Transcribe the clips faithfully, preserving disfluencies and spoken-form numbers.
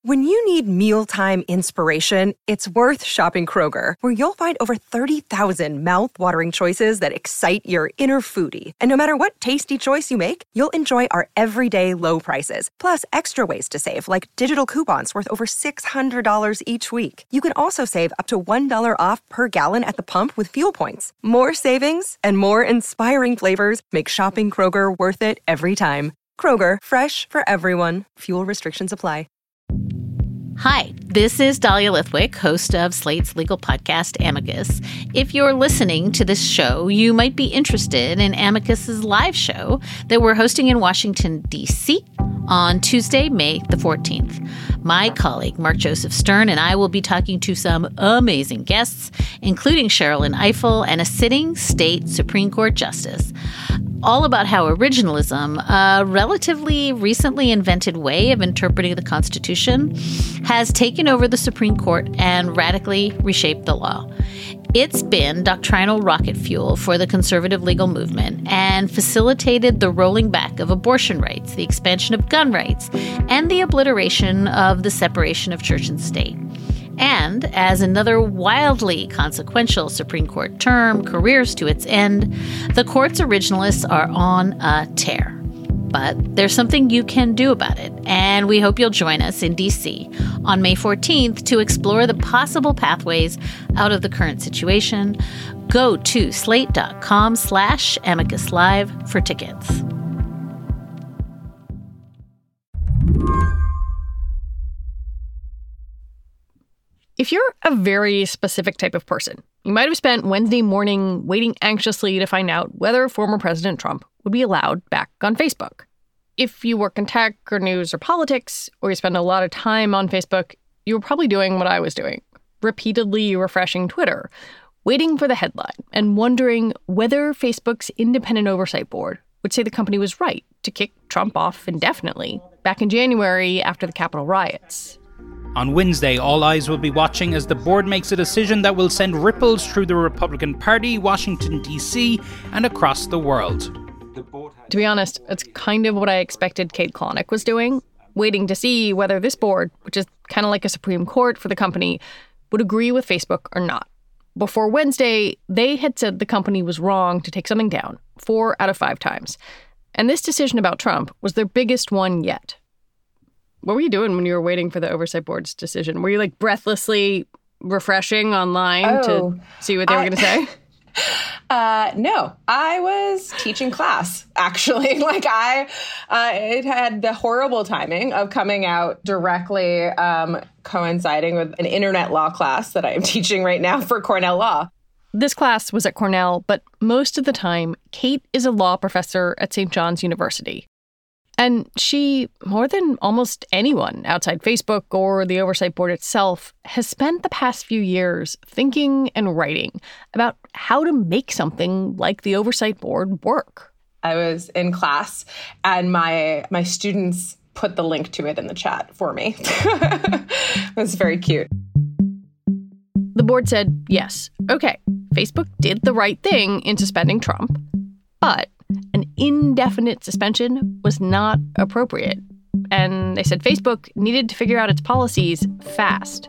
When you need mealtime inspiration, it's worth shopping Kroger, where you'll find over thirty thousand mouth-watering choices that excite your inner foodie. And no matter what tasty choice you make, you'll enjoy our everyday low prices, plus extra ways to save, like digital coupons worth over six hundred dollars each week. You can also save up to one dollar off per gallon at the pump with fuel points. More savings and more inspiring flavors make shopping Kroger worth it every time. Kroger, fresh for everyone. Fuel restrictions apply. Hi, this is Dahlia Lithwick, host of Slate's legal podcast, Amicus. If you're listening to this show, you might be interested in Amicus's live show that we're hosting in Washington, D C on Tuesday, May the fourteenth. My colleague, Mark Joseph Stern, and I will be talking to some amazing guests, including Sherrilyn Ifill and a sitting state Supreme Court justice, all about how originalism, a relatively recently invented way of interpreting the Constitution, has taken over the Supreme Court and radically reshaped the law. It's been doctrinal rocket fuel for the conservative legal movement and facilitated the rolling back of abortion rights, the expansion of gun rights, and the obliteration of the separation of church and state. And as another wildly consequential Supreme Court term careers to its end, the court's originalists are on a tear. But there's something you can do about it, and we hope you'll join us in D C on May fourteenth to explore the possible pathways out of the current situation. Go to slate.com slash amicus live for tickets. If you're a very specific type of person, you might have spent Wednesday morning waiting anxiously to find out whether former President Trump would be allowed back on Facebook. If you work in tech or news or politics, or you spend a lot of time on Facebook, you were probably doing what I was doing, repeatedly refreshing Twitter, waiting for the headline and wondering whether Facebook's independent oversight board would say the company was right to kick Trump off indefinitely back in January after the Capitol riots. On Wednesday, all eyes will be watching as the board makes a decision that will send ripples through the Republican Party, Washington, D C, and across the world. To be honest, it's kind of what I expected Kate Klonick was doing, waiting to see whether this board, which is kind of like a Supreme Court for the company, would agree with Facebook or not. Before Wednesday, they had said the company was wrong to take something down four out of five times. And this decision about Trump was their biggest one yet. What were you doing when you were waiting for the Oversight Board's decision? Were you like breathlessly refreshing online oh, to see what they were going to say? Uh, no, I was teaching class, actually. Like I, uh, it had the horrible timing of coming out directly um, coinciding with an internet law class that I am teaching right now for Cornell Law. This class was at Cornell, but most of the time, Kate is a law professor at Saint John's University. And she, more than almost anyone outside Facebook or the Oversight Board itself, has spent the past few years thinking and writing about how to make something like the Oversight Board work. I was in class and my my students put the link to it in the chat for me. It was very cute. The board said, yes, okay, Facebook did the right thing in suspending Trump, but an indefinite suspension was not appropriate. And they said Facebook needed to figure out its policies fast.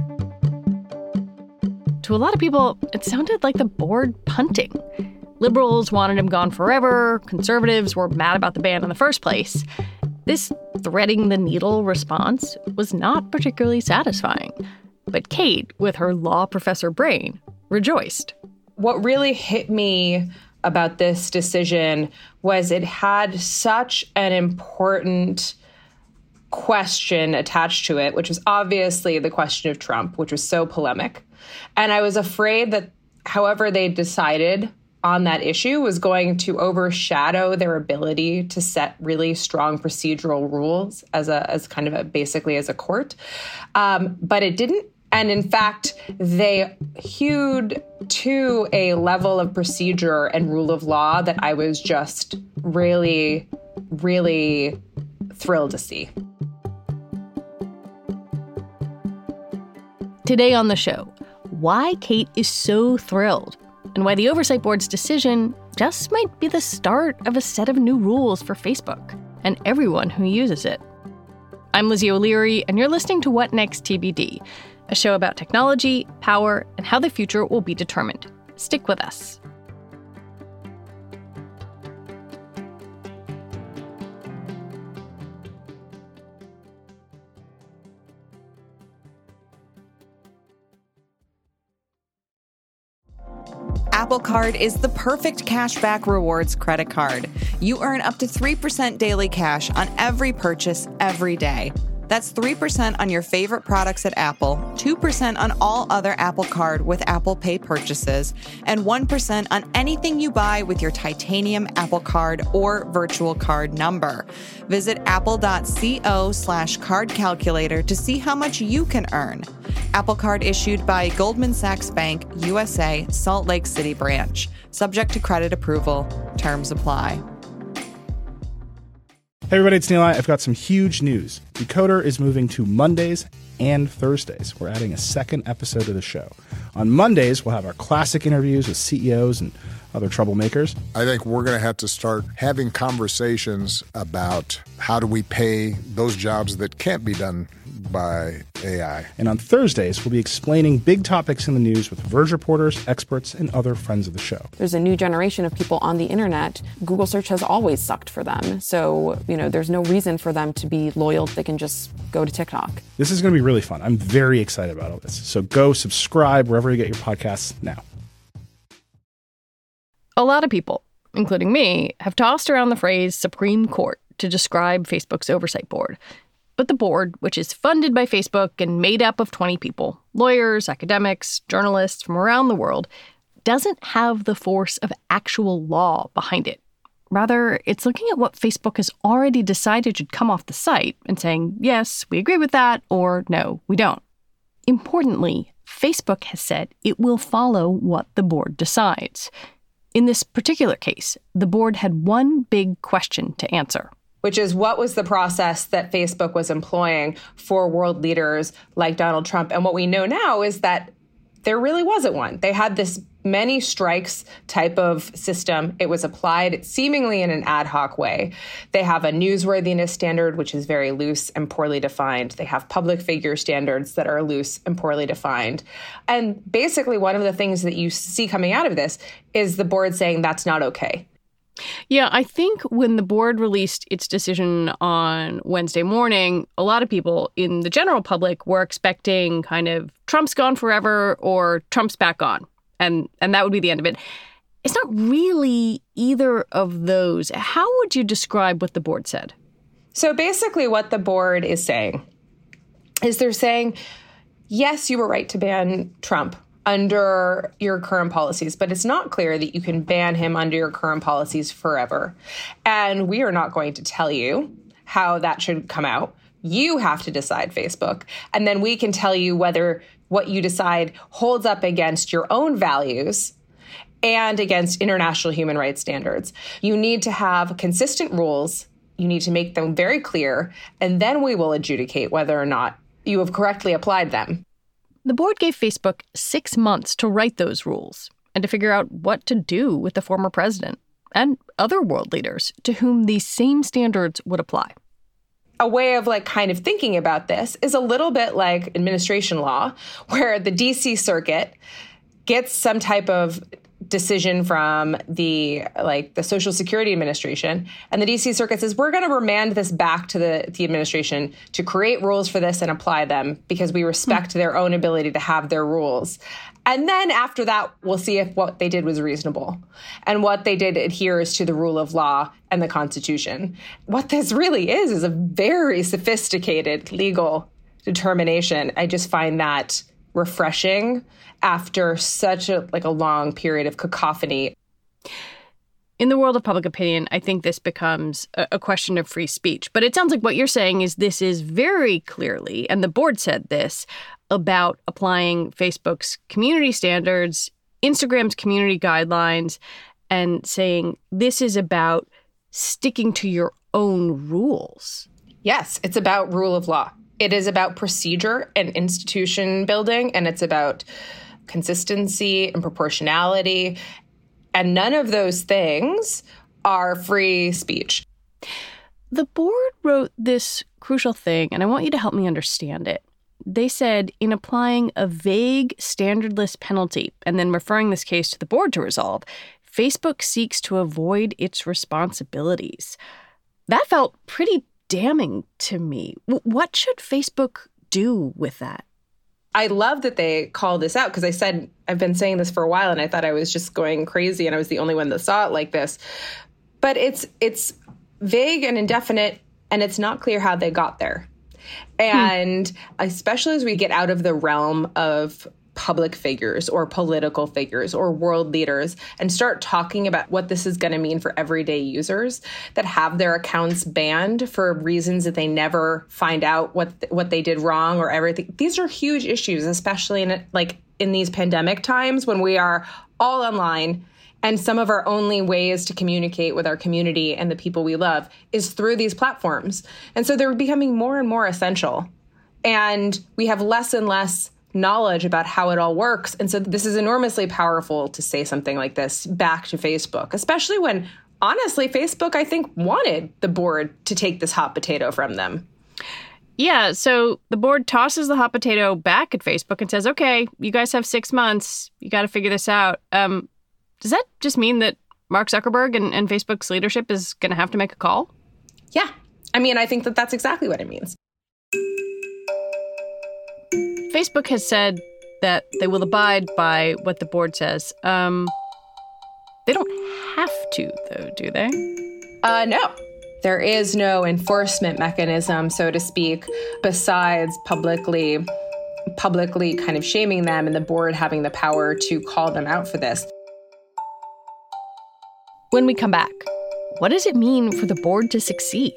To a lot of people, it sounded like the board punting. Liberals wanted him gone forever. Conservatives were mad about the ban in the first place. This threading the needle response was not particularly satisfying. But Kate, with her law professor brain, rejoiced. What really hit me about this decision was it had such an important question attached to it, which was obviously the question of Trump, which was so polemic. And I was afraid that however they decided on that issue was going to overshadow their ability to set really strong procedural rules as a as kind of a basically as a court. Um, but it didn't. And in fact, they hewed to a level of procedure and rule of law that I was just really, really thrilled to see. Today on the show, why Kate is so thrilled and why the Oversight Board's decision just might be the start of a set of new rules for Facebook and everyone who uses it. I'm Lizzie O'Leary, and you're listening to What Next T B D, a show about technology, power, and how the future will be determined. Stick with us. Apple Card is the perfect cashback rewards credit card. You earn up to three percent daily cash on every purchase every day. That's three percent on your favorite products at Apple, two percent on all other Apple Card with Apple Pay purchases, and one percent on anything you buy with your titanium Apple Card or virtual card number. Visit apple.co slash card calculator to see how much you can earn. Apple Card issued by Goldman Sachs Bank, U S A, Salt Lake City branch. Subject to credit approval. Terms apply. Hey everybody, it's Neil. I've got some huge news. Decoder is moving to Mondays and Thursdays. We're adding a second episode to the show. On Mondays, we'll have our classic interviews with C E Os and other troublemakers. I think we're going to have to start having conversations about how do we pay those jobs that can't be done by A I. And on Thursdays, we'll be explaining big topics in the news with Verge reporters, experts, and other friends of the show. There's a new generation of people on the internet. Google search has always sucked for them. So, you know, there's no reason for them to be loyal. They can just go to TikTok. This is going to be really fun. I'm very excited about all this. So go subscribe wherever you get your podcasts now. A lot of people, including me, have tossed around the phrase Supreme Court to describe Facebook's oversight board. But the board, which is funded by Facebook and made up of twenty people, lawyers, academics, journalists from around the world, doesn't have the force of actual law behind it. Rather, it's looking at what Facebook has already decided should come off the site and saying, yes, we agree with that, or no, we don't. Importantly, Facebook has said it will follow what the board decides. In this particular case, the board had one big question to answer, which is what was the process that Facebook was employing for world leaders like Donald Trump? And what we know now is that there really wasn't one. They had this many strikes type of system. It was applied seemingly in an ad hoc way. They have a newsworthiness standard, which is very loose and poorly defined. They have public figure standards that are loose and poorly defined. And basically, one of the things that you see coming out of this is the board saying that's not okay. Yeah, I think when the board released its decision on Wednesday morning, a lot of people in the general public were expecting kind of Trump's gone forever or Trump's back on. And and that would be the end of it. It's not really either of those. How would you describe what the board said? So basically what the board is saying is they're saying, yes, you were right to ban Trump under your current policies, but it's not clear that you can ban him under your current policies forever. And we are not going to tell you how that should come out. You have to decide, Facebook. And then we can tell you whether what you decide holds up against your own values and against international human rights standards. You need to have consistent rules. You need to make them very clear, and then we will adjudicate whether or not you have correctly applied them. The board gave Facebook six months to write those rules and to figure out what to do with the former president and other world leaders to whom these same standards would apply. A way of like kind of thinking about this is a little bit like administration law, where the D C Circuit gets some type of decision from the like the Social Security Administration, and the D C Circuit says we're going to remand this back to the, the administration to create rules for this and apply them because we respect mm. their own ability to have their rules. And then after that, we'll see if what they did was reasonable and what they did adheres to the rule of law and the Constitution. What this really is is a very sophisticated legal determination. I just find that refreshing after such a like a long period of cacophony. In the world of public opinion, I think this becomes a, a question of free speech. But it sounds like what you're saying is this is very clearly, and the board said this, about applying Facebook's community standards, Instagram's community guidelines, and saying this is about sticking to your own rules. Yes, it's about rule of law. It is about procedure and institution building, and it's about consistency and proportionality. And none of those things are free speech. the board wrote this crucial thing, and I want you to help me understand it. They said, in applying a vague, standardless penalty and then referring this case to the board to resolve, Facebook seeks to avoid its responsibilities. That felt pretty damning to me. W- what should Facebook do with that? I love that they call this out because I said, I've been saying this for a while and I thought I was just going crazy and I was the only one that saw it like this. But it's it's vague and indefinite, and it's not clear how they got there. And hmm. especially as we get out of the realm of public figures or political figures or world leaders and start talking about what this is going to mean for everyday users that have their accounts banned for reasons that they never find out what what they did wrong or everything. These are huge issues, especially in like in these pandemic times when we are all online and some of our only ways to communicate with our community and the people we love is through these platforms. And so they're becoming more and more essential. And we have less and less knowledge about how it all works. And so this is enormously powerful to say something like this back to Facebook, especially when, honestly, Facebook, I think, wanted the board to take this hot potato from them. Yeah, so the board tosses the hot potato back at Facebook and says, okay, you guys have six months. You got to figure this out. Um, does that just mean that Mark Zuckerberg and, and Facebook's leadership is going to have to make a call? Yeah. I mean, I think that that's exactly what it means. Facebook has said that they will abide by what the board says. Um, they don't have to, though, do they? Uh, no. There is no enforcement mechanism, so to speak, besides publicly, publicly kind of shaming them and the board having the power to call them out for this. When we come back, what does it mean for the board to succeed?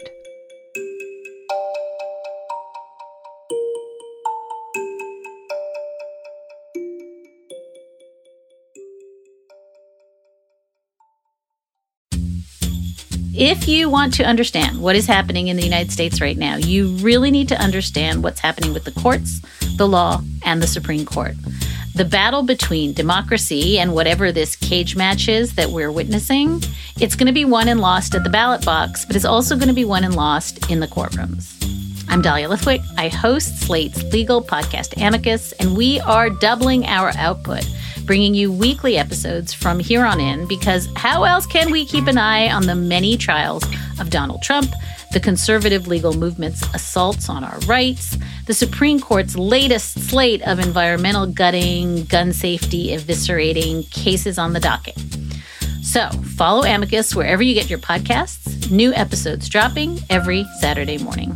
If you want to understand what is happening in the United States right now, you really need to understand what's happening with the courts, the law, and the Supreme Court. The battle between democracy and whatever this cage match is that we're witnessing, it's going to be won and lost at the ballot box, but it's also going to be won and lost in the courtrooms. I'm Dahlia Lithwick. I host Slate's legal podcast Amicus, and we are doubling our output, bringing you weekly episodes from here on in, because how else can we keep an eye on the many trials of Donald Trump, the conservative legal movement's assaults on our rights, the Supreme Court's latest slate of environmental gutting, gun safety eviscerating cases on the docket. So follow Amicus wherever you get your podcasts. New episodes dropping every Saturday morning.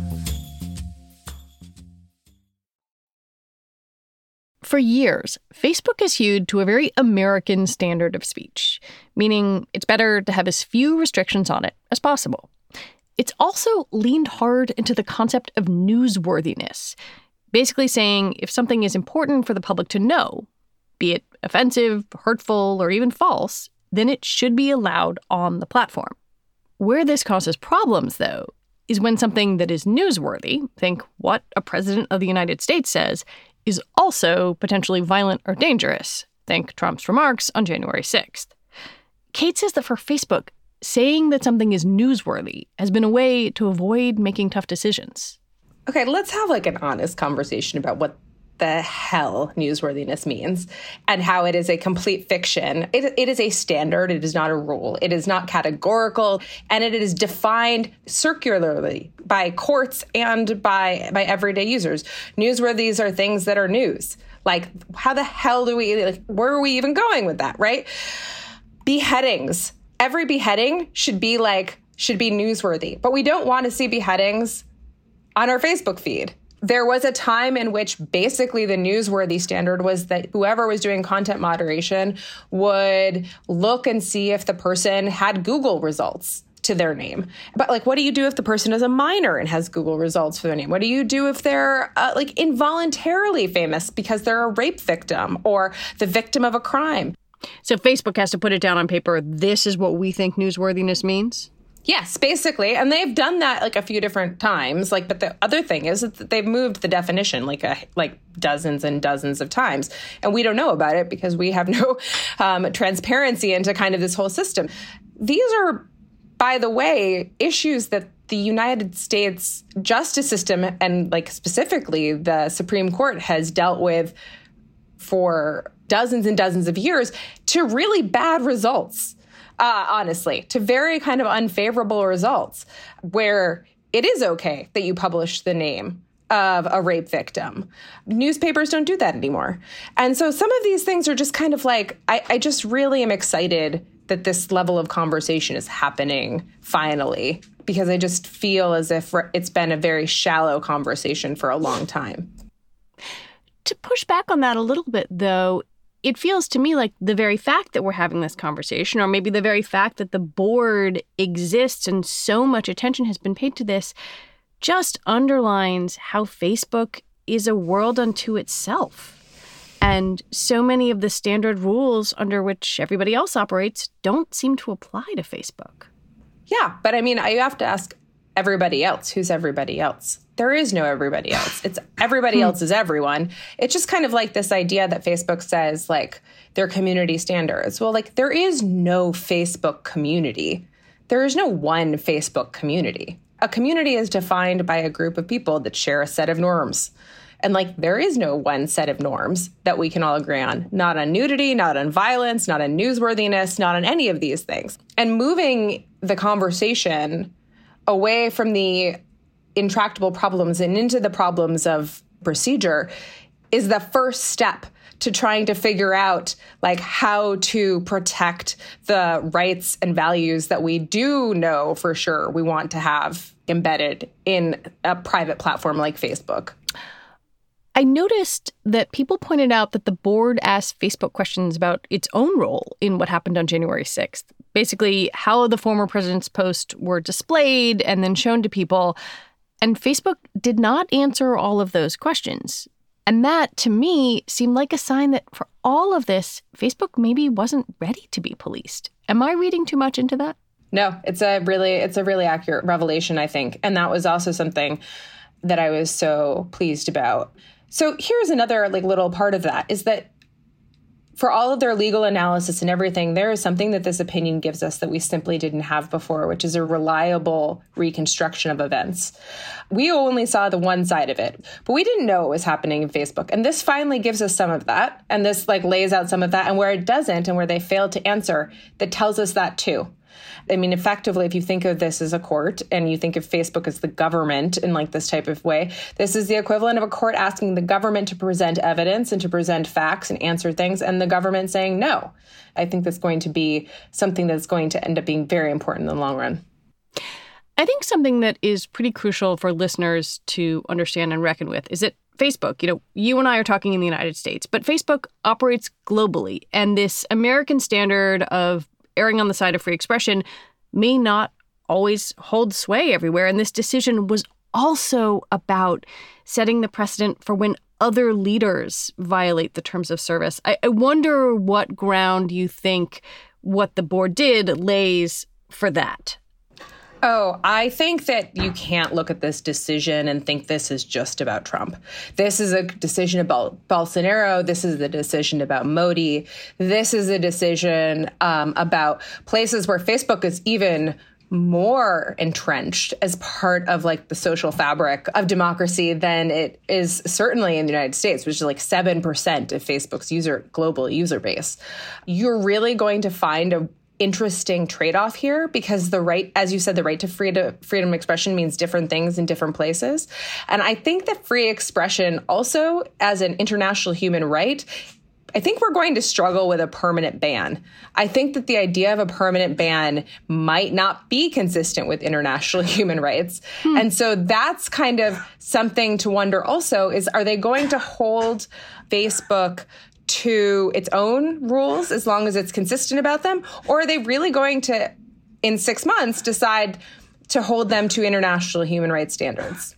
For years, Facebook has hewed to a very American standard of speech, meaning it's better to have as few restrictions on it as possible. It's also leaned hard into the concept of newsworthiness, basically saying if something is important for the public to know, be it offensive, hurtful, or even false, then it should be allowed on the platform. Where this causes problems, though, is when something that is newsworthy, think what a president of the United States says, is also potentially violent or dangerous. Think Trump's remarks on January sixth. Kate says that for Facebook, saying that something is newsworthy has been a way to avoid making tough decisions. Okay, let's have like an honest conversation about what the hell newsworthiness means and how it is a complete fiction. It, it is a standard. It is not a rule. It is not categorical, and it is defined circularly by courts and by, by everyday users. Newsworthies are things that are news. Like, how the hell do we, like, where are we even going with that, right? Beheadings. Every beheading should be like, should be newsworthy, but we don't want to see beheadings on our Facebook feed. There was a time in which basically the newsworthy standard was that whoever was doing content moderation would look and see if the person had Google results to their name. But like, what do you do if the person is a minor and has Google results for their name? What do you do if they're uh, like involuntarily famous because they're a rape victim or the victim of a crime? So Facebook has to put it down on paper. This is what we think newsworthiness means? Yes, basically. And they've done that like a few different times. Like, but the other thing is that they've moved the definition like a, like dozens and dozens of times. And we don't know about it because we have no um, transparency into kind of this whole system. These are, by the way, issues that the United States justice system, and like specifically the Supreme Court, has dealt with for dozens and dozens of years to really bad results, uh, honestly, to very kind of unfavorable results, where it is okay that you publish the name of a rape victim. Newspapers don't do that anymore. And so some of these things are just kind of like, I, I just really am excited that this level of conversation is happening finally, because I just feel as if it's been a very shallow conversation for a long time. To push back on that a little bit, though, it feels to me like the very fact that we're having this conversation, or maybe the very fact that the board exists and so much attention has been paid to this, just underlines how Facebook is a world unto itself. And so many of the standard rules under which everybody else operates don't seem to apply to Facebook. Yeah, but I mean, I have to ask everybody else. Who's everybody else? There is no everybody else. It's everybody else is everyone. It's just kind of like this idea that Facebook says, like, their community standards. Well, like, there is no Facebook community. There is no one Facebook community. A community is defined by a group of people that share a set of norms. And like, there is no one set of norms that we can all agree on. Not on nudity, not on violence, not on newsworthiness, not on any of these things. And moving the conversation away from the intractable problems and into the problems of procedure is the first step to trying to figure out like how to protect the rights and values that we do know for sure we want to have embedded in a private platform like Facebook. I noticed that people pointed out that the board asked Facebook questions about its own role in what happened on January sixth. Basically, how the former president's posts were displayed and then shown to people. And Facebook did not answer all of those questions. And that, to me, seemed like a sign that for all of this, Facebook maybe wasn't ready to be policed. Am I reading too much into that? No, it's a really, it's a really accurate revelation, I think. And that was also something that I was so pleased about. So here's another like little part of that is that for all of their legal analysis and everything, there is something that this opinion gives us that we simply didn't have before, which is a reliable reconstruction of events. We only saw the one side of it, but we didn't know what was happening in Facebook. And this finally gives us some of that. And this like lays out some of that. And where it doesn't and where they failed to answer, that tells us that too. I mean, effectively, if you think of this as a court and you think of Facebook as the government in like this type of way, this is the equivalent of a court asking the government to present evidence and to present facts and answer things, and the government saying no. I think that's going to be something that's going to end up being very important in the long run. I think something that is pretty crucial for listeners to understand and reckon with is that Facebook, you know, you and I are talking in the United States, but Facebook operates globally. And this American standard of erring on the side of free expression may not always hold sway everywhere. And this decision was also about setting the precedent for when other leaders violate the terms of service. I, I wonder what ground you think what the board did lays for that. Oh, I think that you can't look at this decision and think this is just about Trump. This is a decision about Bolsonaro. This is a decision about Modi. This is a decision um, about places where Facebook is even more entrenched as part of like the social fabric of democracy than it is certainly in the United States, which is like seven percent of Facebook's user global user base. You're really going to find a interesting trade-off here because the right, as you said, the right to freedom, freedom of expression means different things in different places. And I think that free expression also as an international human right, I think we're going to struggle with a permanent ban. I think that the idea of a permanent ban might not be consistent with international human rights. Hmm. And so that's kind of something to wonder also is, are they going to hold Facebook to its own rules as long as it's consistent about them? Or are they really going to, in six months, decide to hold them to international human rights standards?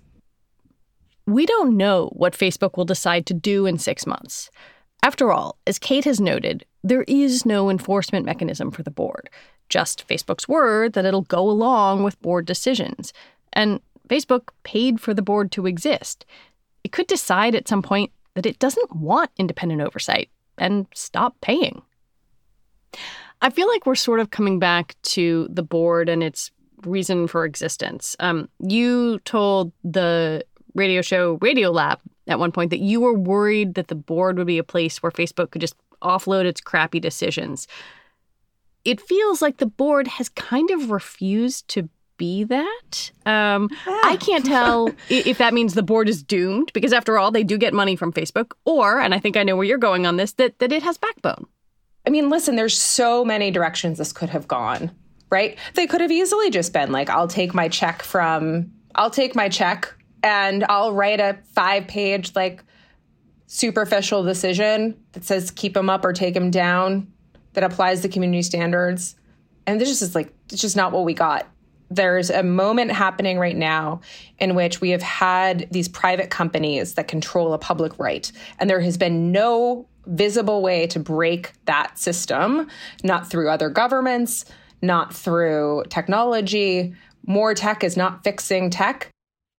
We don't know what Facebook will decide to do in six months. After all, as Kate has noted, there is no enforcement mechanism for the board, just Facebook's word that it'll go along with board decisions. And Facebook paid for the board to exist. It could decide at some point that it doesn't want independent oversight and stop paying. I feel like we're sort of coming back to the board and its reason for existence. Um, you told the radio show Radiolab at one point that you were worried that the board would be a place where Facebook could just offload its crappy decisions. It feels like the board has kind of refused to be that. Um, yeah. I can't tell if that means the board is doomed, because after all, they do get money from Facebook, or, and I think I know where you're going on this, that, that it has backbone. I mean, listen, there's so many directions this could have gone, right? They could have easily just been like, I'll take my check from, I'll take my check and I'll write a five page, like, superficial decision that says keep him up or take him down, that applies the community standards. And this is like, it's just not what we got. There's a moment happening right now in which we have had these private companies that control a public right. And there has been no visible way to break that system, not through other governments, not through technology. More tech is not fixing tech.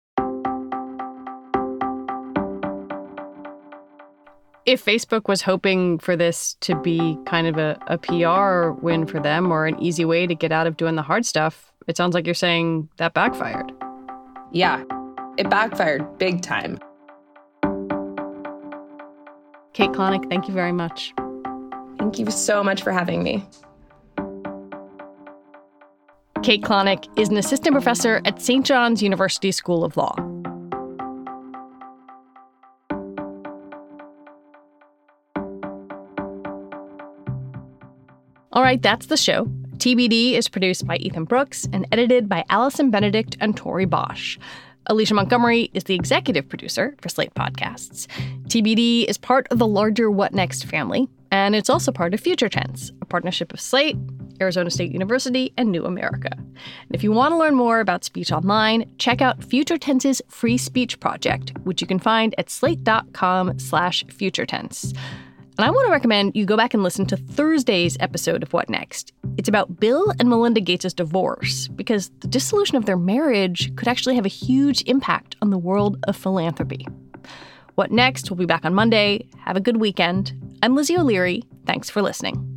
If Facebook was hoping for this to be kind of a, a P R win for them, or an easy way to get out of doing the hard stuff, it sounds like you're saying that backfired. Yeah, it backfired big time. Kate Klonick, thank you very much. Thank you so much for having me. Kate Klonick is an assistant professor at Saint John's University School of Law. All right, that's the show. T B D is produced by Ethan Brooks and edited by Allison Benedict and Tori Bosch. Alicia Montgomery is the executive producer for Slate Podcasts. T B D is part of the larger What Next family, and it's also part of Future Tense, a partnership of Slate, Arizona State University, and New America. And if you want to learn more about speech online, check out Future Tense's Free Speech Project, which you can find at slate.com slash futuretense. And I want to recommend you go back and listen to Thursday's episode of What Next. It's about Bill and Melinda Gates' divorce, because the dissolution of their marriage could actually have a huge impact on the world of philanthropy. What Next will be back on Monday. Have a good weekend. I'm Lizzie O'Leary. Thanks for listening.